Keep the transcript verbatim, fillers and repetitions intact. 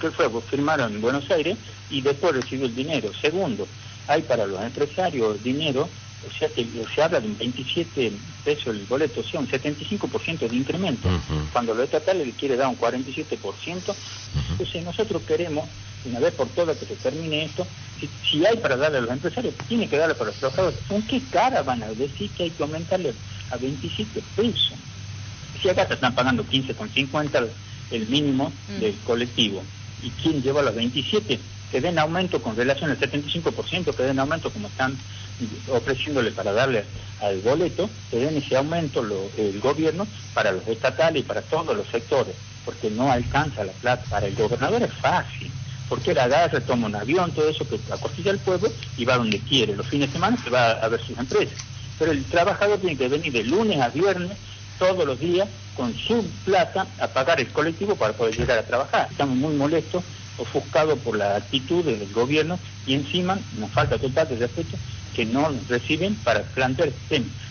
porque él fue a firmar en Buenos Aires y después recibió el dinero. Segundo, hay para los empresarios dinero, o sea que se habla de un veintisiete pesos el boleto, o sea, un setenta y cinco por ciento de incremento, uh-huh. cuando lo estatal le quiere dar un cuarenta y siete por ciento. Uh-huh. Entonces nosotros queremos, una vez por todas, que se termine esto. Si, si hay para darle a los empresarios, tiene que darle para los trabajadores. ¿Con qué cara van a decir que hay que aumentarle a veintisiete pesos? Si acá se están pagando quince con cincuenta el mínimo uh-huh. del colectivo, ¿y quién lleva a los veintisiete? Que den aumento con relación al setenta y cinco por ciento, que den aumento como están ofreciéndole para darle al boleto, que den ese aumento lo, el gobierno para los estatales y para todos los sectores, porque no alcanza la plata. Para el gobernador es fácil, porque él agarra, toma un avión, todo eso que acostilla al pueblo y va donde quiere. Los fines de semana se va a ver sus empresas. Pero el trabajador tiene que venir de lunes a viernes, todos los días, con su plata, a pagar el colectivo para poder llegar a trabajar. Estamos muy molestos, ofuscados por la actitud del gobierno, y encima nos falta total de respeto que no nos reciben para plantear este tema.